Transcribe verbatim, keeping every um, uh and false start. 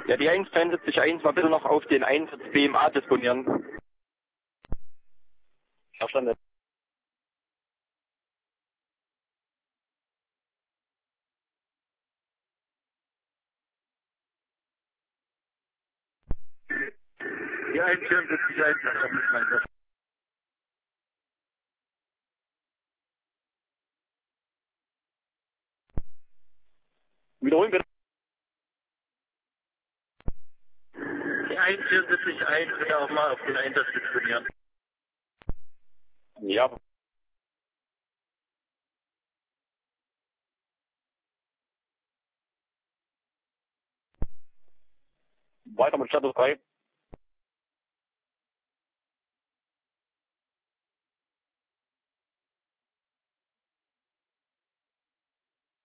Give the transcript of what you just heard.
Ja, die eins sich eins mal bitte noch auf den Einsatz B M A disponieren. Verstanden. Die eins vierundsiebzig eins nach dem Einsatz. Wiederholen bitte. Die eins vierundsiebzig eins bitte auch mal auf den Einsatz disponieren. Ja. Weiter mit Status drei.